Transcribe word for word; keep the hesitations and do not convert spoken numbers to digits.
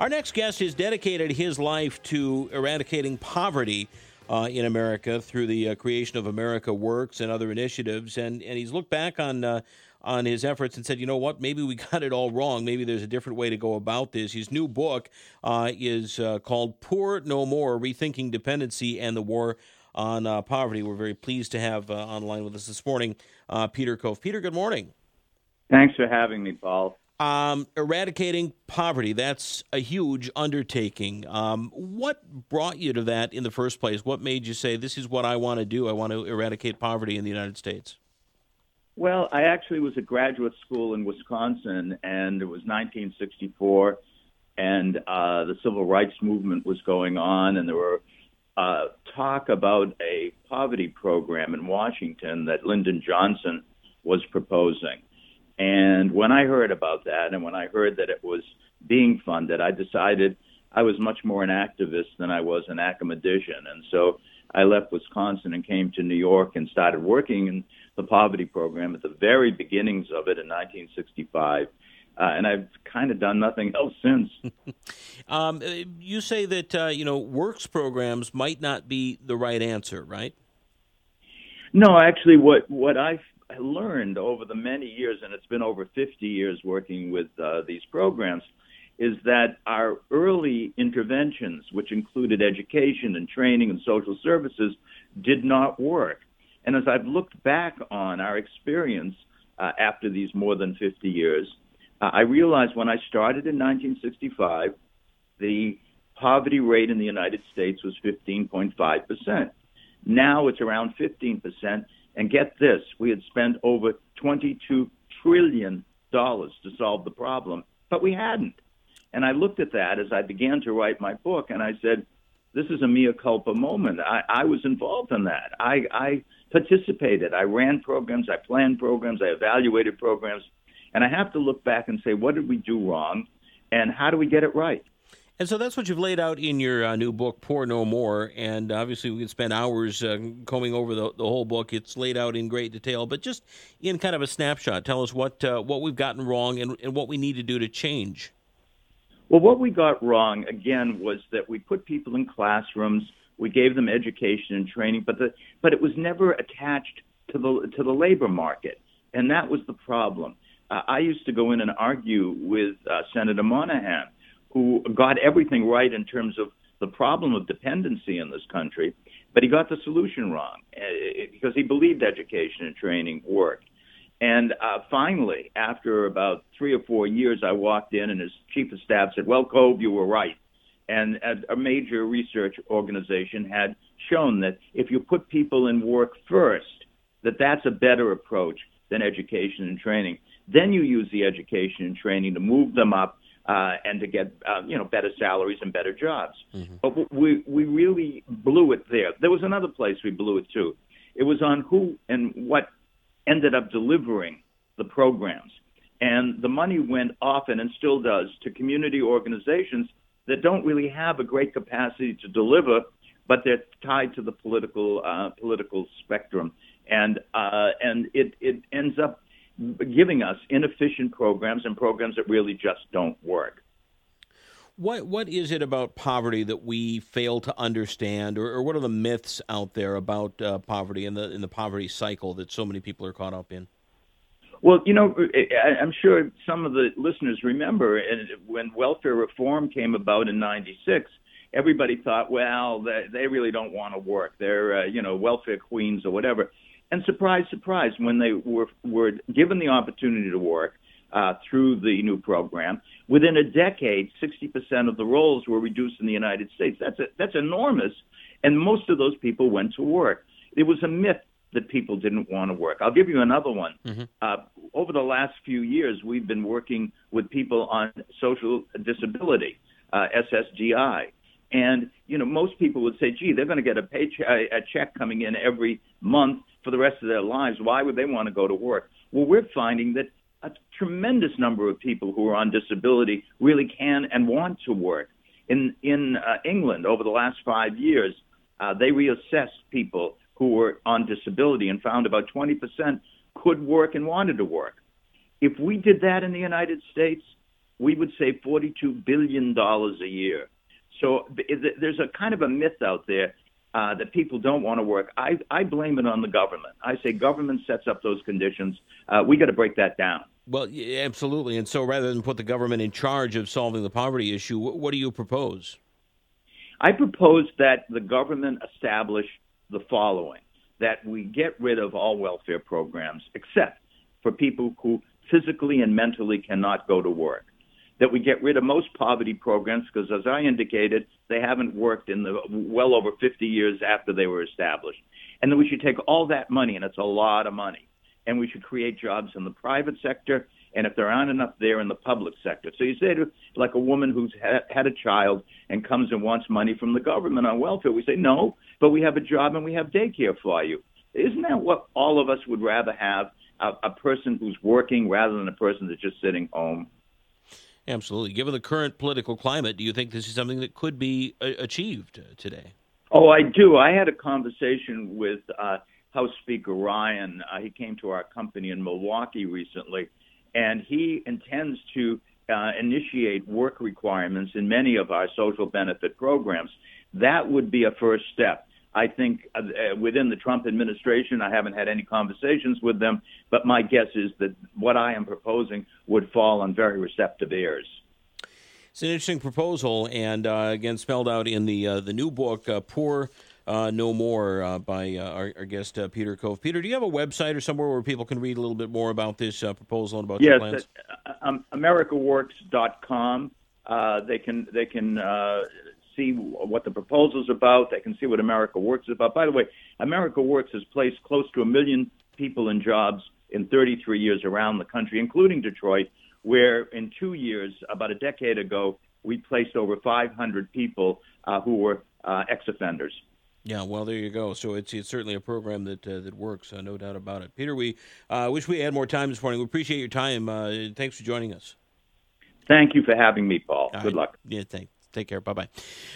Our next guest has dedicated his life to eradicating poverty uh, in America through the uh, creation of America Works and other initiatives. And, and he's looked back on uh, on his efforts and said, you know what, maybe we got it all wrong. Maybe there's a different way to go about this. His new book uh, is uh, called Poor No More, Rethinking Dependency and the War on uh, Poverty. We're very pleased to have uh, online with us this morning uh, Peter Cove. Peter, good morning. Thanks for having me, Paul. Um, eradicating poverty, that's a huge undertaking. Um, what brought you to that in the first place? What made you say, this is what I want to do? I want to eradicate poverty in the United States. Well, I actually was at graduate school in Wisconsin, and it was nineteen sixty-four, and uh, the civil rights movement was going on, and there were uh, talk about a poverty program in Washington that Lyndon Johnson was proposing. And when I heard about that, and when I heard that it was being funded, I decided I was much more an activist than I was an academician. And so I left Wisconsin and came to New York and started working in the poverty program at the very beginnings of it in nineteen sixty-five. Uh, and I've kind of done nothing else since. um, you say that, uh, you know, works programs might not be the right answer, right? No, actually, what, what I learned over the many years, and it's been over fifty years working with uh, these programs, is that our early interventions, which included education and training and social services, did not work. And as I've looked back on our experience uh, after these more than fifty years, uh, I realized when I started in nineteen sixty-five, the poverty rate in the United States was fifteen point five percent. Now it's around fifteen percent. And get this, we had spent over twenty-two trillion dollars to solve the problem, but we hadn't. And I looked at that as I began to write my book, and I said, this is a mea culpa moment. I, I was involved in that. I, I participated. I ran programs. I planned programs. I evaluated programs. And I have to look back and say, what did we do wrong, and how do we get it right? And so that's what you've laid out in your uh, new book, Poor No More. And obviously we could spend hours uh, combing over the, the whole book. It's laid out in great detail. But just in kind of a snapshot, tell us what uh, what we've gotten wrong and, and what we need to do to change. Well, what we got wrong, again, was that we put people in classrooms. We gave them education and training, but the but it was never attached to the to the labor market. And that was the problem. Uh, I used to go in and argue with uh, Senator Monahan, who got everything right in terms of the problem of dependency in this country, but he got the solution wrong uh, because he believed education and training worked. And uh, finally, after about three or four years, I walked in and his chief of staff said, well, Cove, you were right. And a major research organization had shown that if you put people in work first, that that's a better approach than education and training. Then you use the education and training to move them up Uh, and to get, uh, you know, better salaries and better jobs. Mm-hmm. But we we really blew it there. There was another place we blew it too. It was on who and what ended up delivering the programs. And the money went often, and still does, to community organizations that don't really have a great capacity to deliver, but they're tied to the political uh, political spectrum. And uh, and it, it ends up giving us inefficient programs and programs that really just don't work. What What is it about poverty that we fail to understand, or, or what are the myths out there about uh, poverty and the in the poverty cycle that so many people are caught up in? Well, you know, I'm sure some of the listeners remember when welfare reform came about in ninety-six, everybody thought, well, they really don't want to work. They're, uh, you know, welfare queens or whatever. And surprise, surprise, when they were, were given the opportunity to work uh, through the new program, within a decade, sixty percent of the roles were reduced in the United States. That's a, that's enormous, and most of those people went to work. It was a myth that people didn't want to work. I'll give you another one. Mm-hmm. Uh, over the last few years, we've been working with people on social disability, uh, S S D I. And, you know, most people would say, gee, they're going to get a paycheck, a check coming in every month for the rest of their lives. Why would they want to go to work? Well, we're finding that a tremendous number of people who are on disability really can and want to work. In in uh, England, over the last five years, uh, they reassessed people who were on disability and found about twenty percent could work and wanted to work. If we did that in the United States, we would save forty-two billion dollars a year. So there's a kind of a myth out there uh, that people don't want to work. I, I blame it on the government. I say government sets up those conditions. Uh, we got to break that down. Well, yeah, absolutely. And so rather than put the government in charge of solving the poverty issue, what, what do you propose? I propose that the government establish the following, that we get rid of all welfare programs except for people who physically and mentally cannot go to work, that we get rid of most poverty programs because, as I indicated, they haven't worked in the well over fifty years after they were established, and that we should take all that money, and it's a lot of money, and we should create jobs in the private sector, and if there aren't enough there, in the public sector. So you say to like a woman who's had, had a child and comes and wants money from the government on welfare, we say, no, but we have a job and we have daycare for you. Isn't that what all of us would rather have, a, a person who's working rather than a person that's just sitting home? Absolutely. Given the current political climate, do you think this is something that could be uh, achieved today? Oh, I do. I had a conversation with uh, House Speaker Ryan. Uh, he came to our company in Milwaukee recently, and he intends to uh, initiate work requirements in many of our social benefit programs. That would be a first step. I think uh, within the Trump administration, I haven't had any conversations with them, but my guess is that what I am proposing would fall on very receptive ears. It's an interesting proposal, and uh, again, spelled out in the uh, the new book, uh, Poor uh, No More, uh, by uh, our, our guest, uh, Peter Cove. Peter, do you have a website or somewhere where people can read a little bit more about this uh, proposal and about yes, your plans? Yes, uh, um, America Works dot com. Uh, they can they can uh, see what the proposal's about. They can see what America Works is about. By the way, America Works has placed close to a million people in jobs in thirty-three years around the country, including Detroit, where in two years, about a decade ago, we placed over five hundred people uh, who were uh, ex-offenders. Yeah, well, there you go. So it's it's certainly a program that uh, that works, uh, no doubt about it. Peter, we uh, wish we had more time this morning. We appreciate your time. Uh, thanks for joining us. Thank you for having me, Paul. All Good right. luck. Yeah, thanks. Take care. Bye-bye.